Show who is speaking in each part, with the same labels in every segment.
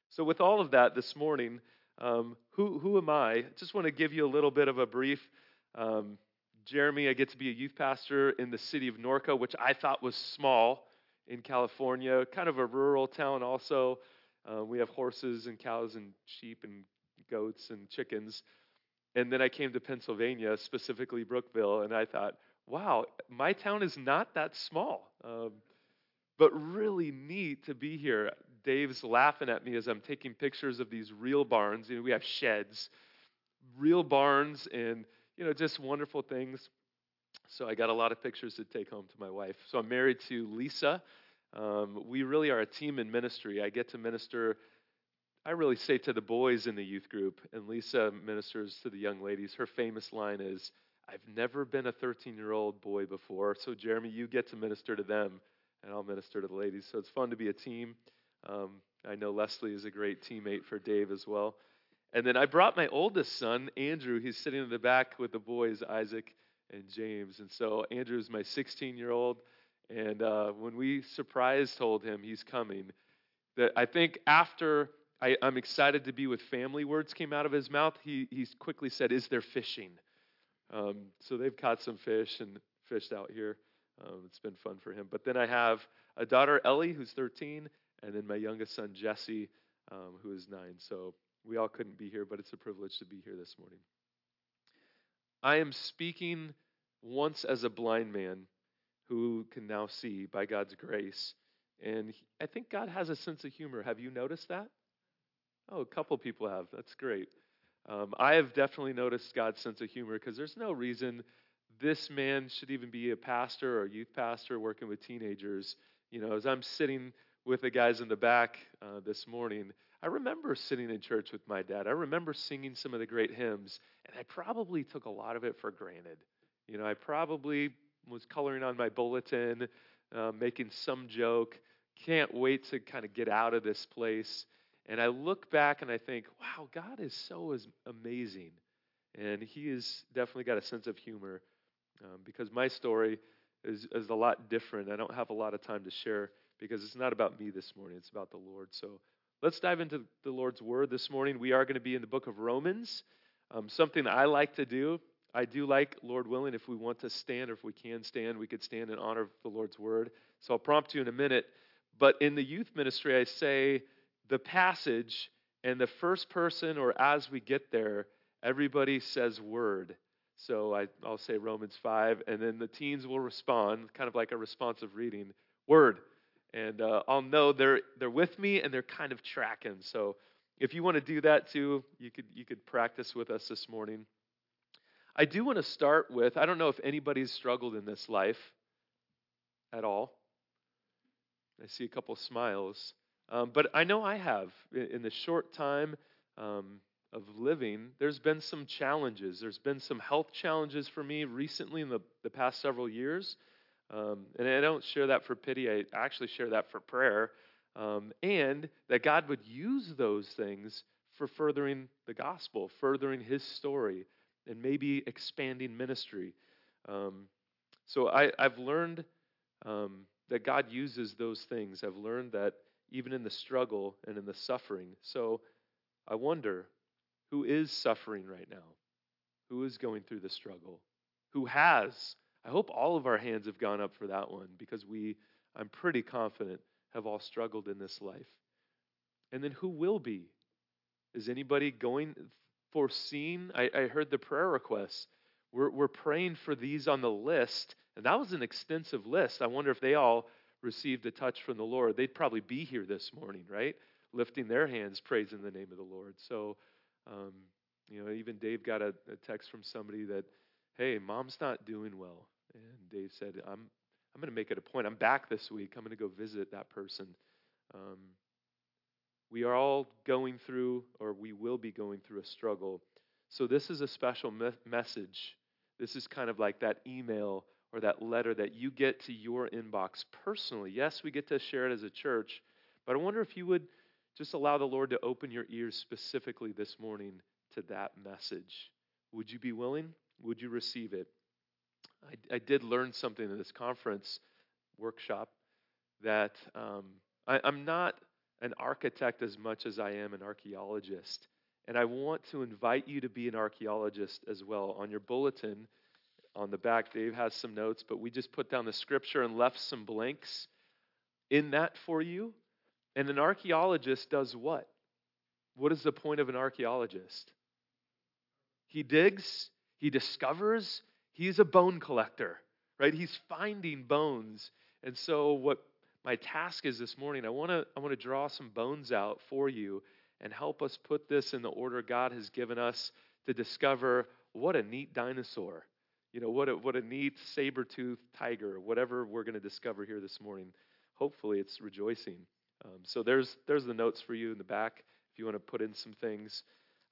Speaker 1: So with all of that this morning, who am I? Just want to give you a little bit of a brief. Um, Jeremy, I get to be a youth pastor in the city of Norco, which I thought was small in California, kind of a rural town also. We have horses and cows and sheep and goats and chickens. And then I came to Pennsylvania, specifically Brookville, and I thought, wow, my town is not that small. But really neat to be here. Dave's laughing at me as I'm taking pictures of these real barns. We have sheds, real barns, and just wonderful things. So I got a lot of pictures to take home to my wife. So I'm married to Lisa. We really are a team in ministry. I get to minister, I really say, to the boys in the youth group, and Lisa ministers to the young ladies. Her famous line is, "I've never been a 13-year-old boy before, so Jeremy, you get to minister to them, and I'll minister to the ladies." So it's fun to be a team. I know Leslie is a great teammate for Dave as well. And then I brought my oldest son, Andrew. He's sitting in the back with the boys, Isaac and James. And so Andrew's my 16-year-old. And when we surprise told him he's coming, that I think after I'm excited to be with family words came out of his mouth, he quickly said, "Is there fishing?" So they've caught some fish and fished out here. It's been fun for him. But then I have a daughter, Ellie, who's 13, and then my youngest son, Jesse, who is 9. So we all couldn't be here, but it's a privilege to be here this morning. I am speaking once as a blind man who can now see by God's grace. And I think God has a sense of humor. Have you noticed that? Oh, a couple people have. That's great. I have definitely noticed God's sense of humor because there's no reason this man should even be a pastor or a youth pastor working with teenagers. As I'm sitting with the guys in the back this morning, I remember sitting in church with my dad. I remember singing some of the great hymns, and I probably took a lot of it for granted. I probably was coloring on my bulletin, making some joke. Can't wait to kind of get out of this place. And I look back and I think, wow, God is so amazing. And he has definitely got a sense of humor because my story is a lot different. I don't have a lot of time to share because it's not about me this morning. It's about the Lord. So let's dive into the Lord's Word this morning. We are going to be in the book of Romans, something I like to do. I do like, Lord willing, if we want to stand or if we can stand, we could stand in honor of the Lord's Word. So I'll prompt you in a minute. But in the youth ministry, I say the passage, and the first person or as we get there, everybody says word. So I'll say Romans 5, and then the teens will respond, kind of like a responsive reading, word. And I'll know they're with me and they're kind of tracking. So if you want to do that too, you could practice with us this morning. I do want to start with, I don't know if anybody's struggled in this life at all. I see a couple smiles. But I know I have. In the short time of living, there's been some challenges. There's been some health challenges for me recently in the past several years. And I don't share that for pity. I actually share that for prayer. And that God would use those things for furthering the gospel, furthering his story, and maybe expanding ministry. So I've learned that God uses those things. I've learned that even in the struggle and in the suffering. So I wonder, who is suffering right now? Who is going through the struggle? Who has? I hope all of our hands have gone up for that one because I'm pretty confident, have all struggled in this life. And then who will be? Is anybody foreseeing? I heard the prayer requests. We're praying for these on the list, and that was an extensive list. I wonder if they all received a touch from the Lord. They'd probably be here this morning, right? Lifting their hands, praising the name of the Lord. So, even Dave got a text from somebody that, hey, mom's not doing well. And Dave said, I'm going to make it a point. I'm back this week. I'm going to go visit that person. We are all going through, or we will be going through a struggle. So this is a special message. This is kind of like that email or that letter that you get to your inbox personally. Yes, we get to share it as a church, but I wonder if you would just allow the Lord to open your ears specifically this morning to that message. Would you be willing? Would you receive it? I did learn something in this conference workshop that I'm not an architect as much as I am an archaeologist. And I want to invite you to be an archaeologist as well. On your bulletin, on the back, Dave has some notes, but we just put down the scripture and left some blanks in that for you. And an archaeologist does what? What is the point of an archaeologist? He digs, he discovers, he's a bone collector, right? He's finding bones. And so what my task is this morning, I want to draw some bones out for you and help us put this in the order God has given us to discover what a neat dinosaur. What a neat saber-toothed tiger, whatever we're going to discover here this morning. Hopefully it's rejoicing. So there's the notes for you in the back if you want to put in some things.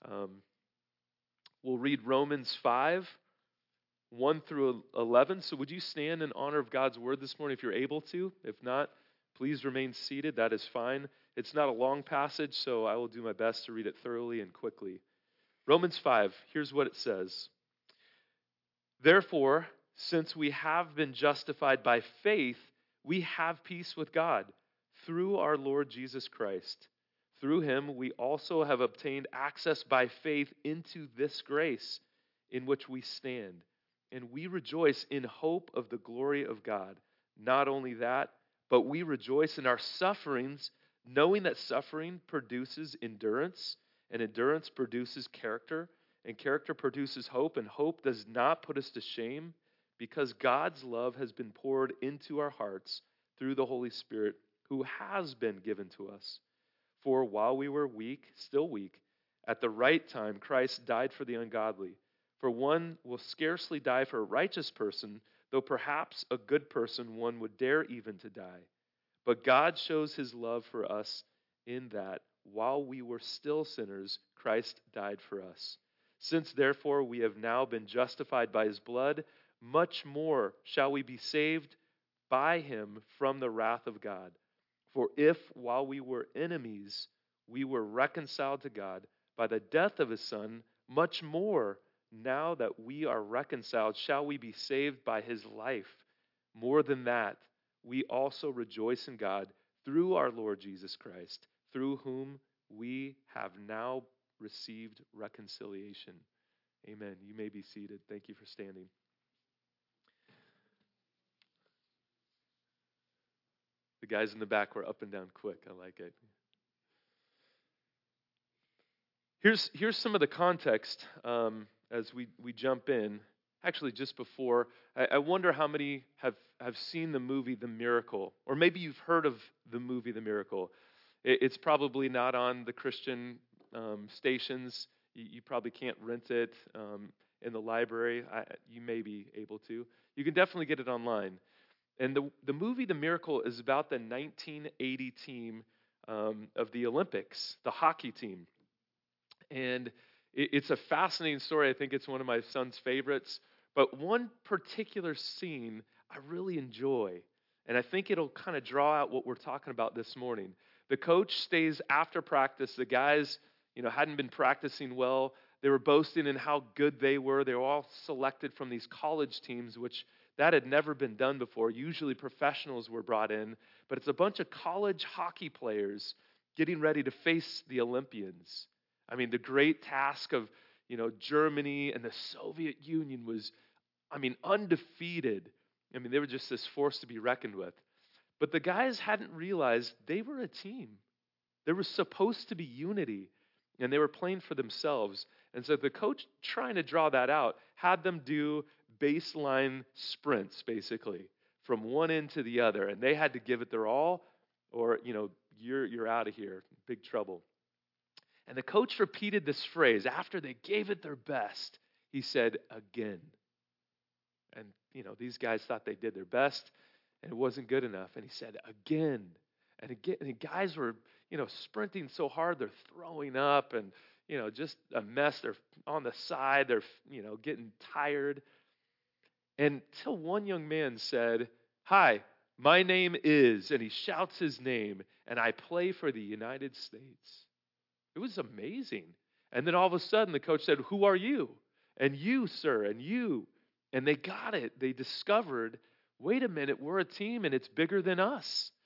Speaker 1: We'll read Romans 5, 1 through 11. So would you stand in honor of God's word this morning if you're able to? If not, please remain seated. That is fine. It's not a long passage, so I will do my best to read it thoroughly and quickly. Romans 5, here's what it says. Therefore, since we have been justified by faith, we have peace with God through our Lord Jesus Christ. Through him, we also have obtained access by faith into this grace in which we stand. And we rejoice in hope of the glory of God. Not only that, but we rejoice in our sufferings, knowing that suffering produces endurance, and endurance produces character, and character produces hope, and hope does not put us to shame, because God's love has been poured into our hearts through the Holy Spirit, who has been given to us. For while we were weak, still weak, at the right time Christ died for the ungodly. For one will scarcely die for a righteous person, though perhaps a good person one would dare even to die. But God shows his love for us in that, while we were still sinners, Christ died for us. Since therefore we have now been justified by his blood, much more shall we be saved by him from the wrath of God. For if, while we were enemies, we were reconciled to God by the death of his Son, much more, now that we are reconciled, shall we be saved by his life. More than that, we also rejoice in God through our Lord Jesus Christ, through whom we have now received reconciliation. Amen. You may be seated. Thank you for standing. The guys in the back were up and down quick. I like it. Here's some of the context as we jump in. Actually, just before, I wonder how many have seen the movie The Miracle, or maybe you've heard of the movie The Miracle. It's probably not on the Christian stations. You probably can't rent it in the library. You may be able to. You can definitely get it online. And the movie The Miracle is about the 1980 team of the Olympics, the hockey team. And it's a fascinating story. I think it's one of my son's favorites. But one particular scene I really enjoy, and I think it'll kind of draw out what we're talking about this morning. The coach stays after practice. The guys, hadn't been practicing well. They were boasting in how good they were. They were all selected from these college teams, which that had never been done before. Usually professionals were brought in, but it's a bunch of college hockey players getting ready to face the Olympians. I mean, the great task of, Germany and the Soviet Union was, undefeated. They were just this force to be reckoned with. But the guys hadn't realized they were a team. There was supposed to be unity, and they were playing for themselves. And so the coach, trying to draw that out, had them do baseline sprints, basically, from one end to the other. And they had to give it their all, or, you're out of here, big trouble. And the coach repeated this phrase. After they gave it their best, he said, again. And, these guys thought they did their best, and it wasn't good enough. And he said, again. And again, and the guys were, sprinting so hard, they're throwing up and, just a mess. They're on the side. They're, getting tired. Until one young man said, hi, my name is, and he shouts his name, and I play for the United States. It was amazing. And then all of a sudden the coach said, who are you? And you, sir, and you. And they got it. They discovered, wait a minute, we're a team and it's bigger than us.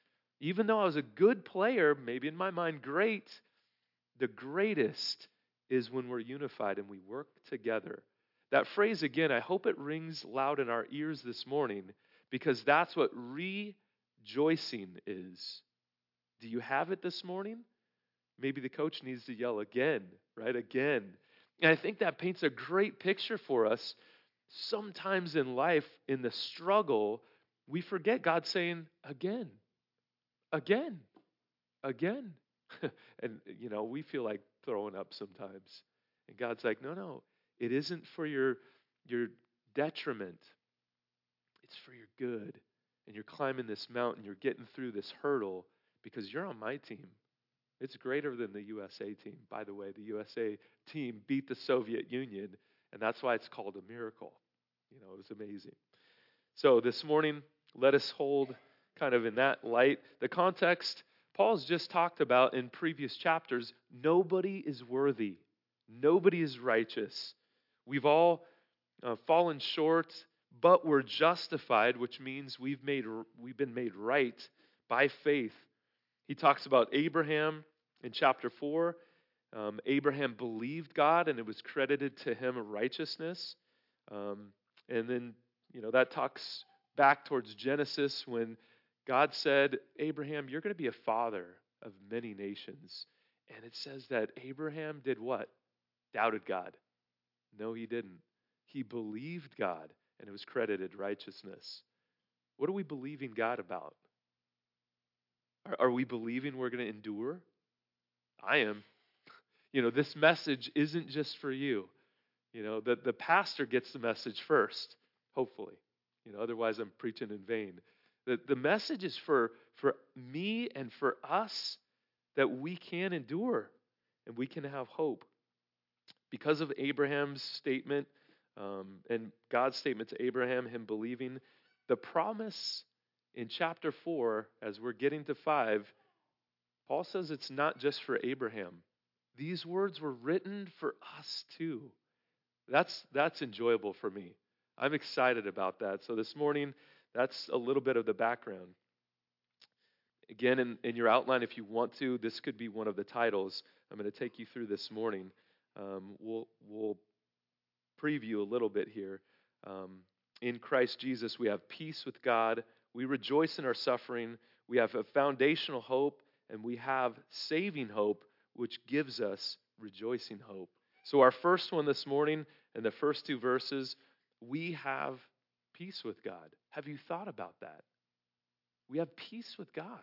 Speaker 1: Even though I was a good player, maybe in my mind, great, the greatest is when we're unified and we work together. That phrase, again, I hope it rings loud in our ears this morning because that's what rejoicing is. Do you have it this morning? Maybe the coach needs to yell again, right? Again. And I think that paints a great picture for us. Sometimes in life, in the struggle, we forget God saying, again, again, again. And, we feel like throwing up sometimes. And God's like, no, no, it isn't for your detriment. It's for your good. And you're climbing this mountain, you're getting through this hurdle because you're on my team. It's greater than the USA team. By the way, the USA team beat the Soviet Union, and that's why it's called a miracle. It was amazing. So this morning, let us hold kind of in that light. The context, Paul's just talked about in previous chapters, nobody is worthy. Nobody is righteous. We've all fallen short, but we're justified, which means we've been made right by faith. He talks about Abraham in chapter 4. Abraham believed God, and it was credited to him a righteousness. And then, that talks back towards Genesis when God said, Abraham, you're going to be a father of many nations. And it says that Abraham did what? Doubted God. No, he didn't. He believed God, and it was credited righteousness. What are we believing God about? Are we believing we're going to endure? I am. This message isn't just for you. The pastor gets the message first, hopefully. Otherwise I'm preaching in vain. The message is for me and for us that we can endure and we can have hope. Because of Abraham's statement and God's statement to Abraham, him believing, the promise in chapter 4, as we're getting to 5, Paul says it's not just for Abraham. These words were written for us too. That's enjoyable for me. I'm excited about that. So this morning, that's a little bit of the background. Again, in your outline, if you want to, this could be one of the titles I'm going to take you through this morning. We'll preview a little bit here. In Christ Jesus, we have peace with God. We rejoice in our suffering. We have a foundational hope, and we have saving hope, which gives us rejoicing hope. So our first one this morning, in the first 2 verses, we have peace with God. Have you thought about that? We have peace with God.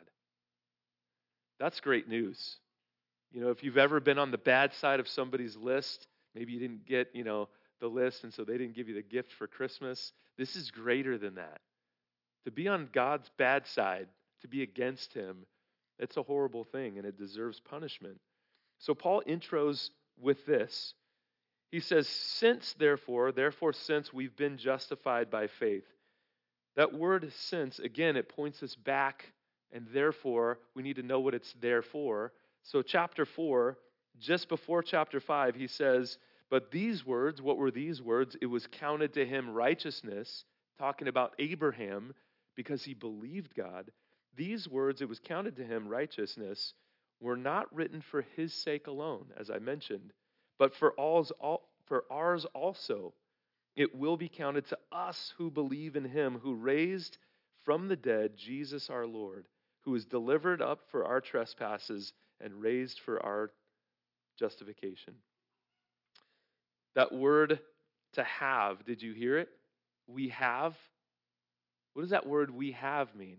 Speaker 1: That's great news. If you've ever been on the bad side of somebody's list, maybe you didn't get, the list, and so they didn't give you the gift for Christmas. This is greater than that. To be on God's bad side, to be against him, it's a horrible thing, and it deserves punishment. So Paul intros with this. He says, since we've been justified by faith. That word since, again, it points us back, and therefore, we need to know what it's there for. So chapter 4, just before chapter 5, he says, but these words, what were these words? It was counted to him righteousness, talking about Abraham, because he believed God. These words, it was counted to him righteousness, were not written for his sake alone, as I mentioned, but for ours also. It will be counted to us who believe in him who raised from the dead Jesus our Lord, who was delivered up for our trespasses and raised for our justification. That word to have, did you hear it? We have. What does that word we have mean?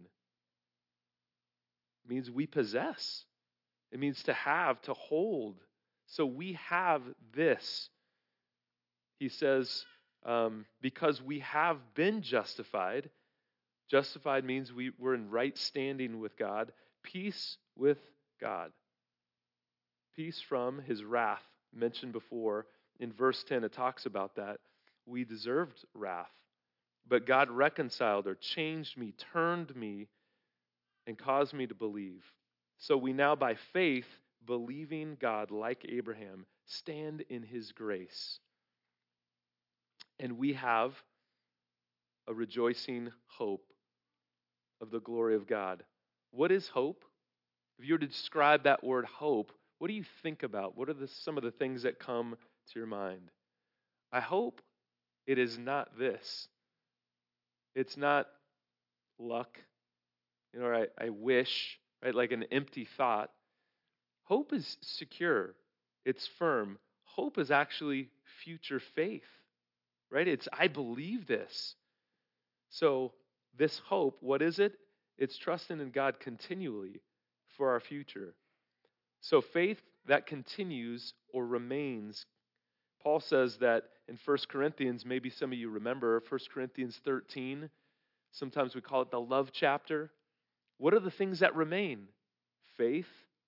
Speaker 1: It means we possess. It means to have, to hold. So we have this. He says, because we have been justified. Justified means we're in right standing with God. Peace with God. Peace from his wrath, mentioned before. In verse 10, it talks about that. We deserved wrath, but God reconciled or changed me, turned me, and caused me to believe. So we now, by faith, believing God like Abraham, stand in his grace. And we have a rejoicing hope of the glory of God. What is hope? If you were to describe that word hope, what do you think about? What are some of the things that come to your mind? I hope it is not this. It's not luck, or I wish, right? Like an empty thought. Hope is secure, it's firm. Hope is actually future faith, right? It's I believe this. So, this hope, what is it? It's trusting in God continually for our future. So, faith that continues or remains. Paul says that in 1 Corinthians, maybe some of you remember 1 Corinthians 13. Sometimes we call it the love chapter. What are the things that remain? Faith,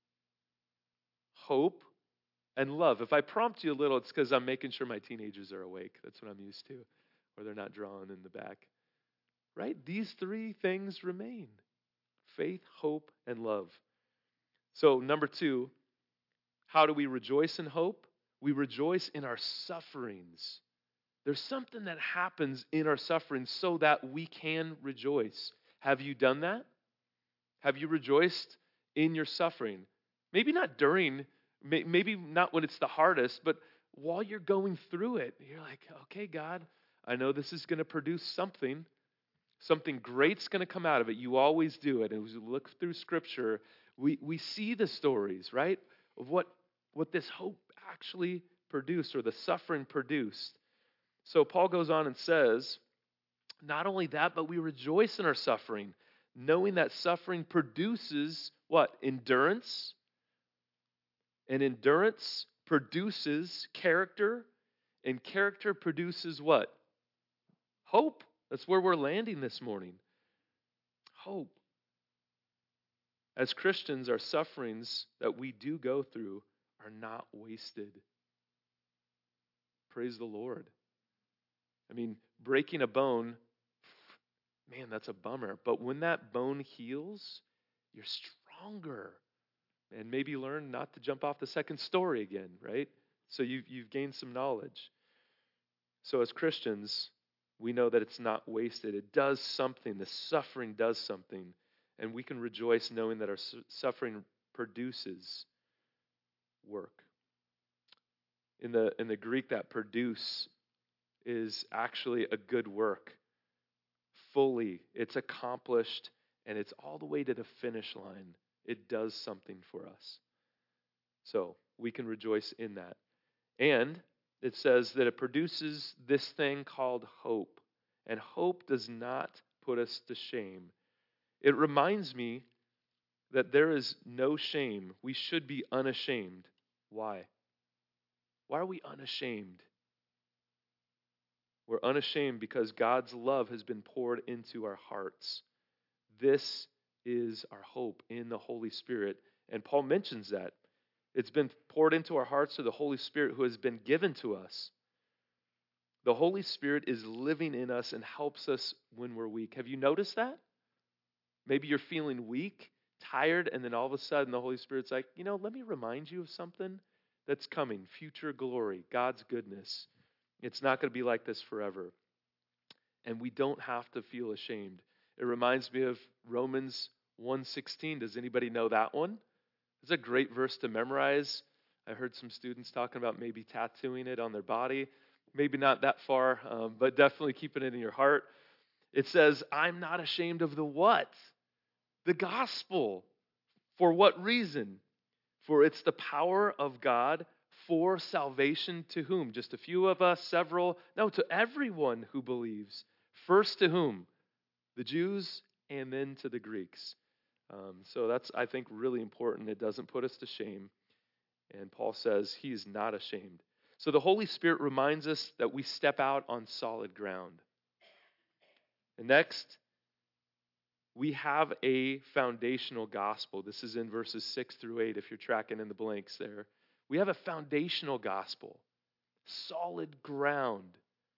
Speaker 1: hope, and love. If I prompt you a little, it's because I'm making sure my teenagers are awake. That's what I'm used to, or they're not drawing in the back. Right? These three things remain: faith, hope, and love. So, number two, how do we rejoice in hope? We rejoice in our sufferings. There's something that happens in our sufferings so that we can rejoice. Have you done that? Have you rejoiced in your suffering? Maybe not during, maybe not when it's the hardest, but while you're going through it, you're like, okay, God, I know this is going to produce something. Something great's going to come out of it. You always do it. And as we look through Scripture, we see the stories, right, of what this hope actually produced or the suffering produced. So Paul goes on and says, not only that, but we rejoice in our suffering, knowing that suffering produces what? Endurance. And endurance produces character. And character produces what? Hope. That's where we're landing this morning. Hope. As Christians, our sufferings that we do go through are not wasted. Praise the Lord. I mean, breaking a bone, man, that's a bummer. But when that bone heals, you're stronger. And maybe learn not to jump off the second story again, right? So you've gained some knowledge. So as Christians, we know that it's not wasted. It does something. The suffering does something. And we can rejoice knowing that our suffering produces work. In the Greek, that produce is actually a good work. Fully, it's accomplished, and it's all the way to the finish line. It does something for us. So we can rejoice in that. And it says that it produces this thing called hope. And hope does not put us to shame. It reminds me that there is no shame. We should be unashamed. Why? Why are we unashamed? We're unashamed because God's love has been poured into our hearts. This is our hope in the Holy Spirit. And Paul mentions that. It's been poured into our hearts through the Holy Spirit who has been given to us. The Holy Spirit is living in us and helps us when we're weak. Have you noticed that? Maybe you're feeling weak, tired, and then all of a sudden the Holy Spirit's like, let me remind you of something that's coming. Future glory, God's goodness. It's not going to be like this forever. And we don't have to feel ashamed. It reminds me of Romans 1:16. Does anybody know that one? It's a great verse to memorize. I heard some students talking about maybe tattooing it on their body. Maybe not that far, but definitely keeping it in your heart. It says, I'm not ashamed of the what? The gospel. For what reason? For it's the power of God for salvation to whom? Just a few of us, several? No, to everyone who believes. First to whom? The Jews, and then to the Greeks. So that's, I think, really important. It doesn't put us to shame. And Paul says he is not ashamed. So the Holy Spirit reminds us that we step out on solid ground. And next, we have a foundational gospel. This is in verses 6 through 8, if you're tracking in the blanks there. We have a foundational gospel, solid ground.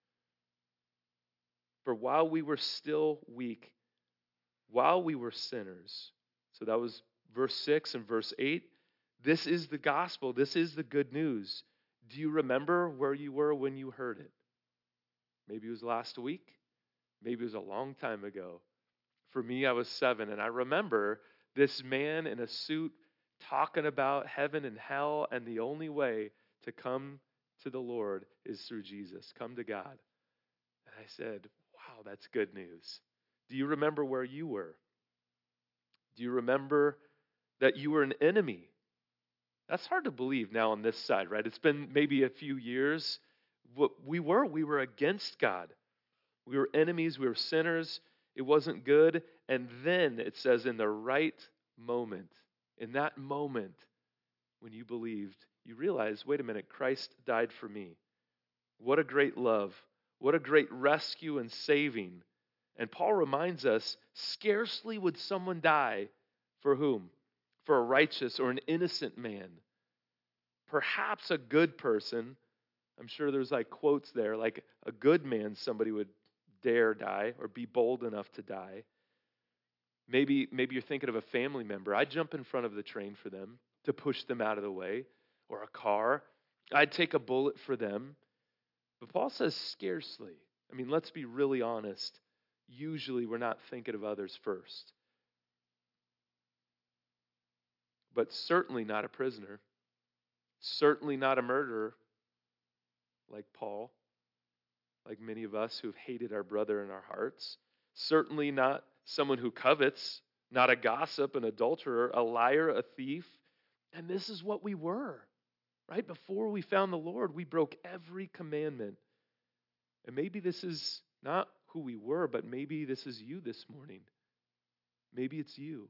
Speaker 1: For while we were still weak, while we were sinners, so that was verse 6 and verse 8, this is the gospel. This is the good news. Do you remember where you were when you heard it? Maybe it was last week. Maybe it was a long time ago. For me, I was 7, and I remember This man in a suit talking about heaven and hell, and the only way to come to the Lord is through Jesus. Come to God. And I said, wow, that's good news. Do you remember where you were? Do you remember that you were an enemy? That's hard to believe now on this side, right? It's been maybe a few years. What we were against God. We were enemies, we were sinners. It wasn't good. And then it says in the right moment, in that moment when you believed, you realized, wait a minute, Christ died for me. What a great love. What a great rescue and saving. And Paul reminds us, scarcely would someone die for whom? For a righteous or an innocent man. Perhaps a good person. I'm sure there's like quotes there, like a good man, somebody would dare die or be bold enough to die. Maybe you're thinking of a family member. I'd jump in front of the train for them to push them out of the way, or a car. I'd take a bullet for them. But Paul says scarcely. I mean, let's be really honest. Usually we're not thinking of others first. But certainly not a prisoner. Certainly not a murderer like Paul, like many of us who've hated our brother in our hearts. Certainly not someone who covets, not a gossip, an adulterer, a liar, a thief. And this is what we were, right? Before we found the Lord, we broke every commandment. And maybe this is not who we were, but maybe this is you this morning. Maybe it's you.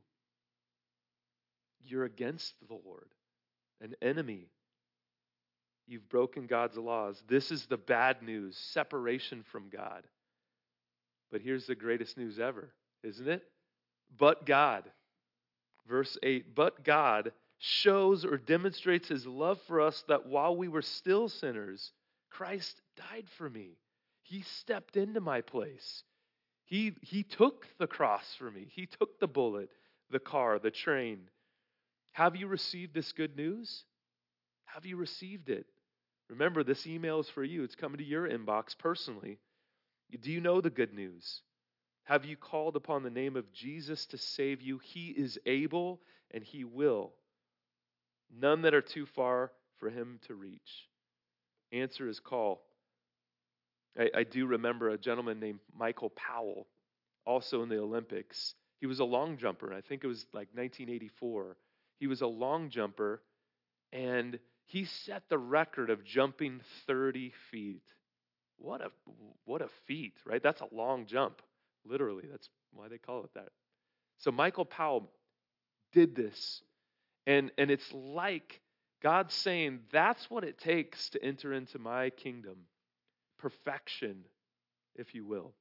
Speaker 1: You're against the Lord, an enemy. You've broken God's laws. This is the bad news, separation from God. But here's the greatest news ever, isn't it? But God, verse 8, but God shows or demonstrates his love for us that while we were still sinners, Christ died for me. He stepped into my place. He took the cross for me. He took the bullet, the car, the train. Have you received this good news? Have you received it? Remember, this email is for you. It's coming to your inbox personally. Do you know the good news? Have you called upon the name of Jesus to save you? He is able and he will. None that are too far for him to reach. Answer is call. I do remember a gentleman named Michael Powell, also in the Olympics. He was a long jumper. I think it was like 1984. He was a long jumper, and he set the record of jumping 30 feet. What a feat, right? That's a long jump, literally. That's why they call it that. So Michael Powell did this, and it's like God saying, that's what it takes to enter into my kingdom. Perfection, if you will.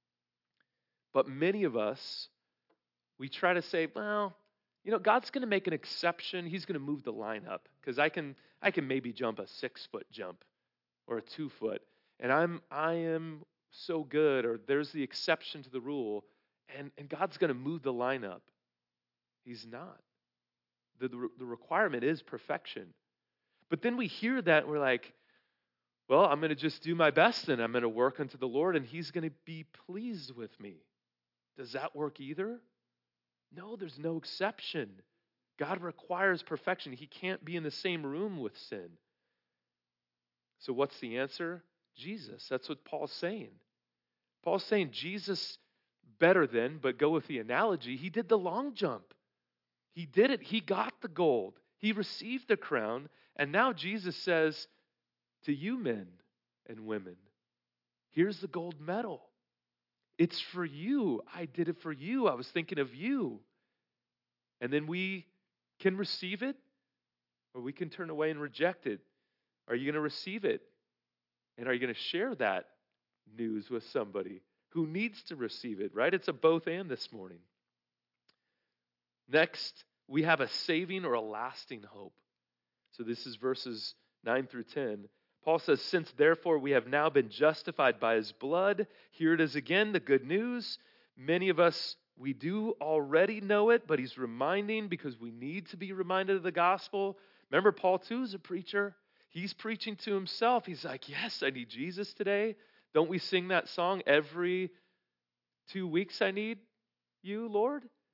Speaker 1: But many of us, we try to say, well, God's going to make an exception. He's going to move the line up because I can maybe jump a 6-foot jump or a 2-foot, and I am so good, or there's the exception to the rule, and God's going to move the line up. He's not. The requirement is perfection. But then we hear that and we're like, well, I'm going to just do my best and I'm going to work unto the Lord and he's going to be pleased with me. Does that work either? No, there's no exception. God requires perfection. He can't be in the same room with sin. So what's the answer? Jesus. That's what Paul's saying. Paul's saying Jesus better than, but go with the analogy, he did the long jump. He did it. He got the gold. He received the crown. And now Jesus says to you men and women, here's the gold medal. It's for you. I did it for you. I was thinking of you. And then we can receive it or we can turn away and reject it. Are you going to receive it? And are you going to share that news with somebody who needs to receive it, right? It's a both and this morning. Next, we have a saving or a lasting hope. So this is verses 9 through 10. Paul says, since therefore we have now been justified by his blood, here it is again, the good news. Many of us, we do already know it, but he's reminding because we need to be reminded of the gospel. Remember, Paul too is a preacher. He's preaching to himself. He's like, yes, I need Jesus today. Don't we sing that song every 2 weeks? I need you, Lord.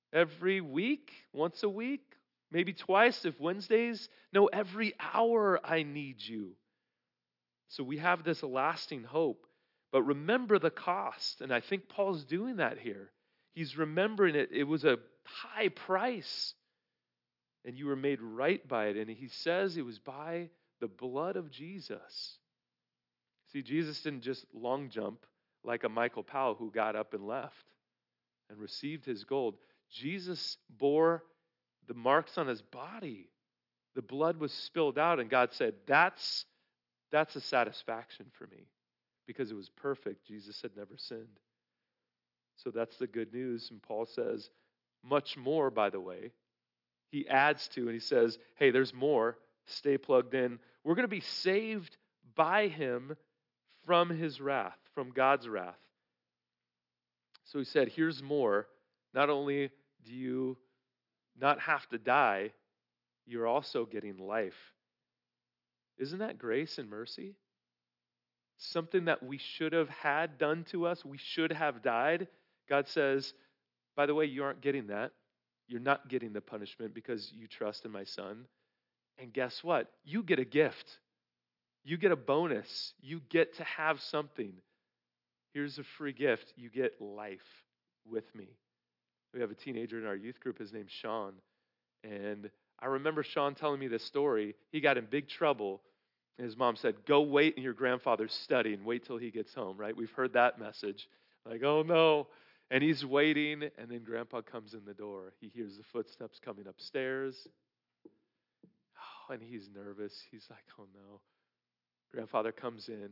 Speaker 1: Every week? Once a week? Maybe twice if Wednesdays? No, every hour I need you. So we have this lasting hope. But remember the cost. And I think Paul's doing that here. He's remembering it. It was a high price. And you were made right by it. And he says it was by the blood of Jesus. See, Jesus didn't just long jump like a Michael Powell who got up and left and received his gold. Jesus bore the marks on his body. The blood was spilled out, and God said, that's a satisfaction for me because it was perfect. Jesus had never sinned. So that's the good news. And Paul says, much more, by the way. He adds to, and he says, hey, there's more. Stay plugged in. We're going to be saved by him from his wrath, from God's wrath. So he said, here's more. Not only do you not have to die, you're also getting life. Isn't that grace and mercy? Something that we should have had done to us, we should have died. God says, by the way, you aren't getting that. You're not getting the punishment because you trust in my Son. And guess what? You get a gift. You get a bonus. You get to have something. Here's a free gift. You get life with me. We have a teenager in our youth group. His name's Sean. And I remember Sean telling me this story. He got in big trouble. And his mom said, go wait in your grandfather's study and wait till he gets home, right? We've heard that message. Like, oh no. And he's waiting. And then grandpa comes in the door. He hears the footsteps coming upstairs. Oh, and he's nervous. He's like, oh no. Grandfather comes in.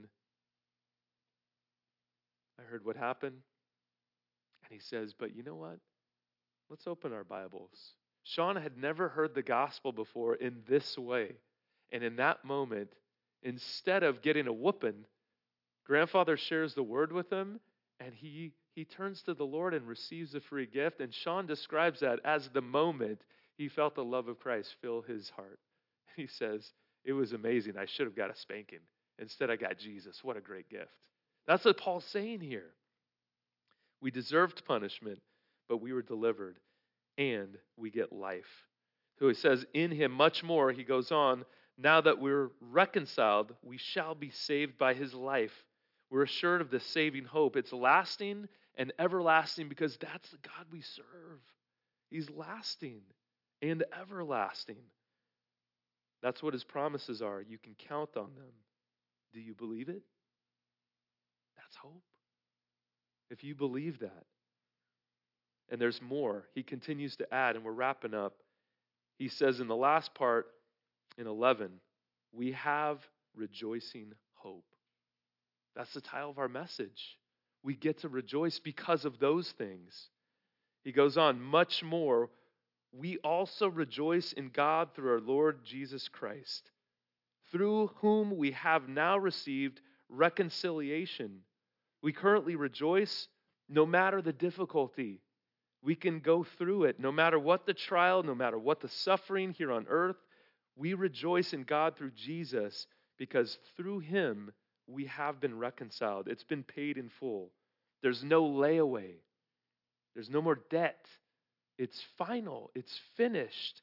Speaker 1: I heard what happened. And he says, but you know what? Let's open our Bibles. Sean had never heard the gospel before in this way. And in that moment, instead of getting a whooping, grandfather shares the word with him, and he turns to the Lord and receives a free gift. And Sean describes that as the moment he felt the love of Christ fill his heart. He says, it was amazing. I should have got a spanking. Instead, I got Jesus. What a great gift. That's what Paul's saying here. We deserved punishment, but we were delivered, and we get life. So he says, in him much more, he goes on, now that we're reconciled, we shall be saved by his life. We're assured of the saving hope. It's lasting and everlasting because that's the God we serve. He's lasting and everlasting. That's what his promises are. You can count on them. Do you believe it? That's hope. If you believe that. And there's more. He continues to add, and we're wrapping up. He says in the last part, in 11, we have rejoicing hope. That's the title of our message. We get to rejoice because of those things. He goes on, much more, we also rejoice in God through our Lord Jesus Christ, through whom we have now received reconciliation. We currently rejoice no matter the difficulty. We can go through it no matter what the trial, no matter what the suffering here on earth. We rejoice in God through Jesus because through him we have been reconciled. It's been paid in full. There's no layaway. There's no more debt. It's final. It's finished.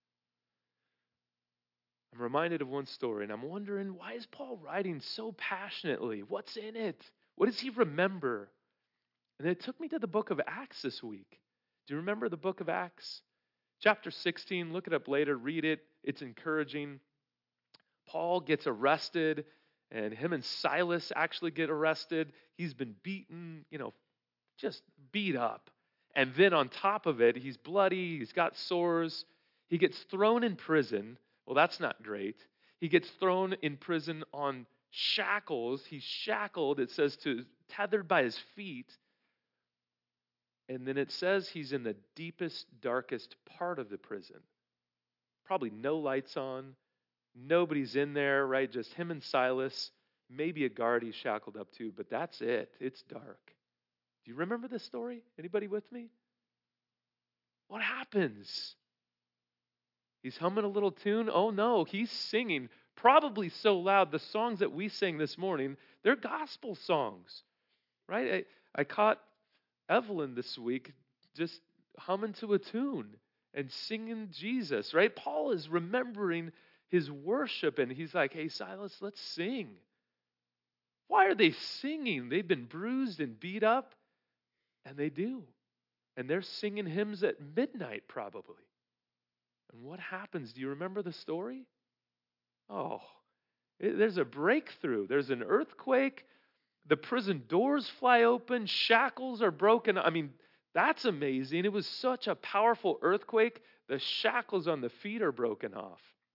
Speaker 1: I'm reminded of one story, and I'm wondering, why is Paul writing so passionately? What's in it? What does he remember? And it took me to the book of Acts this week. Do you remember the book of Acts? Chapter 16, look it up later, read it. It's encouraging. Paul gets arrested, and him and Silas actually get arrested. He's been beaten, just beat up. And then on top of it, he's bloody, he's got sores. He gets thrown in prison. Well, that's not great. He gets thrown in prison on shackles. He's shackled, it says, tethered by his feet. And then it says he's in the deepest, darkest part of the prison. Probably no lights on. Nobody's in there, right? Just him and Silas. Maybe a guard he's shackled up to, but that's it. It's dark. Do you remember this story? Anybody with me? What happens? He's humming a little tune. Oh no, he's singing, probably so loud. The songs that we sing this morning, they're gospel songs, right? I caught Evelyn this week just humming to a tune and singing Jesus, right? Paul is remembering his worship, and he's like, hey, Silas, let's sing. Why are they singing? They've been bruised and beat up, and they do. And they're singing hymns at midnight, probably. And what happens? Do you remember the story? Oh, there's a breakthrough. There's an earthquake. The prison doors fly open. Shackles are broken. I mean, that's amazing. It was such a powerful earthquake. The shackles on the feet are broken off.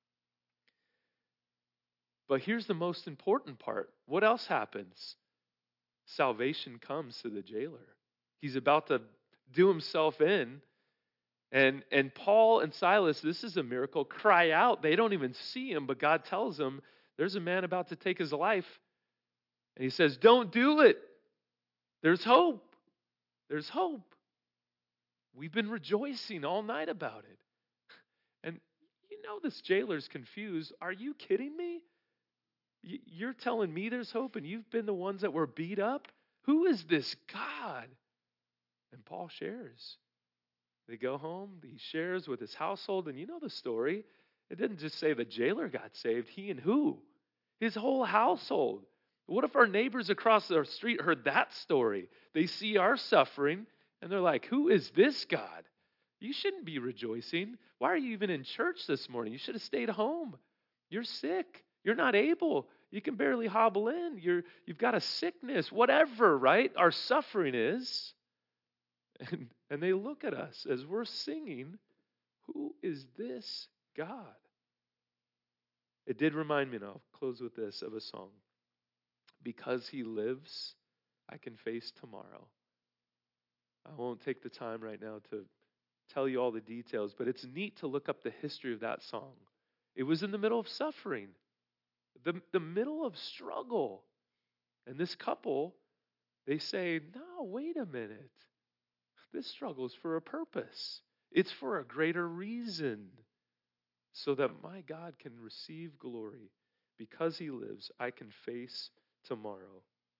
Speaker 1: But here's the most important part. What else happens? Salvation comes to the jailer. He's about to do himself in. And Paul and Silas, this is a miracle, cry out. They don't even see him, but God tells them, there's a man about to take his life. And he says, don't do it. There's hope. There's hope. We've been rejoicing all night about it. And you know this jailer's confused. Are you kidding me? You're telling me there's hope, and you've been the ones that were beat up? Who is this God? And Paul shares. They go home. He shares with his household. And you know the story. It didn't just say the jailer got saved. He and who? His whole household. What if our neighbors across our street heard that story? They see our suffering, and they're like, who is this God? You shouldn't be rejoicing. Why are you even in church this morning? You should have stayed home. You're sick. You're not able. You can barely hobble in. You've got a sickness, whatever, right? Our suffering is. And they look at us as we're singing, who is this God? It did remind me, and I'll close with this, of a song. Because he lives, I can face tomorrow. I won't take the time right now to tell you all the details, but it's neat to look up the history of that song. It was in the middle of suffering, the middle of struggle. And this couple, they say, no, wait a minute. This struggle is for a purpose. It's for a greater reason. So that my God can receive glory. Because he lives, I can face tomorrow.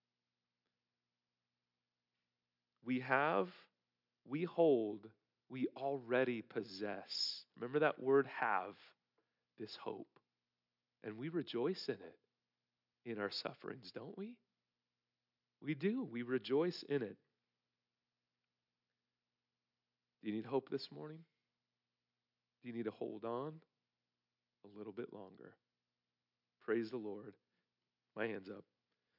Speaker 1: We have, we hold, we already possess. Remember that word have, this hope. And we rejoice in it in our sufferings, don't we? We do. We rejoice in it. Do you need hope this morning? Do you need to hold on a little bit longer? Praise the Lord. My hand's up.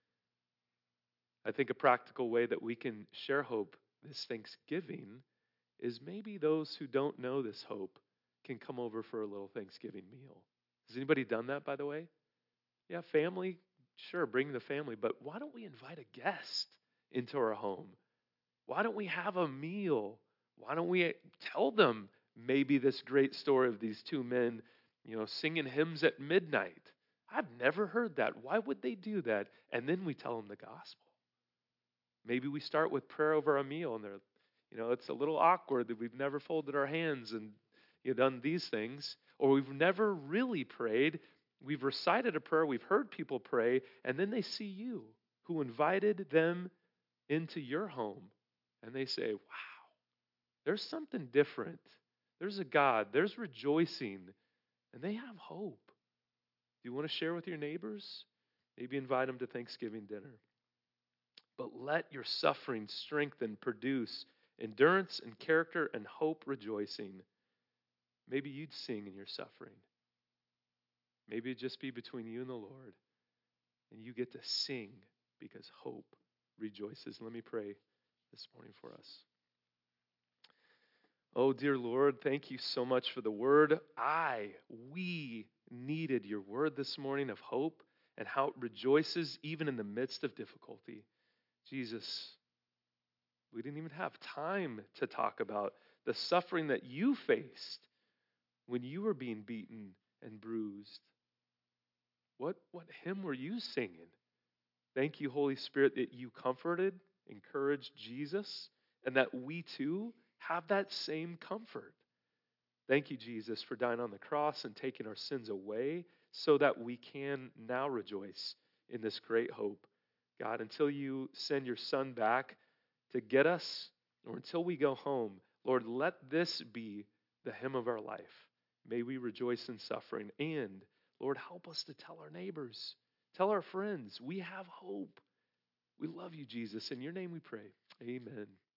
Speaker 1: I think a practical way that we can share hope this Thanksgiving is maybe those who don't know this hope can come over for a little Thanksgiving meal. Has anybody done that, by the way? Yeah, family, sure, bring the family, but why don't we invite a guest into our home? Why don't we have a meal? Why don't we tell them maybe this great story of these two men, singing hymns at midnight? I've never heard that. Why would they do that? And then we tell them the gospel. Maybe we start with prayer over a meal, and they're, it's a little awkward that we've never folded our hands and done these things, or we've never really prayed. We've recited a prayer, we've heard people pray, and then they see you who invited them into your home, and they say, wow, there's something different. There's a God, there's rejoicing, and they have hope. Do you want to share with your neighbors? Maybe invite them to Thanksgiving dinner. But let your suffering strengthen, produce endurance and character and hope rejoicing. Maybe you'd sing in your suffering. Maybe it'd just be between you and the Lord. And you get to sing because hope rejoices. Let me pray this morning for us. Oh, dear Lord, thank you so much for the word. We needed your word this morning of hope and how it rejoices even in the midst of difficulty. Jesus, we didn't even have time to talk about the suffering that you faced when you were being beaten and bruised. What hymn were you singing? Thank you, Holy Spirit, that you comforted, encouraged Jesus, and that we too have that same comfort. Thank you, Jesus, for dying on the cross and taking our sins away so that we can now rejoice in this great hope. God, until you send your son back to get us, or until we go home, Lord, let this be the hymn of our life. May we rejoice in suffering. And, Lord, help us to tell our neighbors, tell our friends, we have hope. We love you, Jesus. In your name we pray. Amen.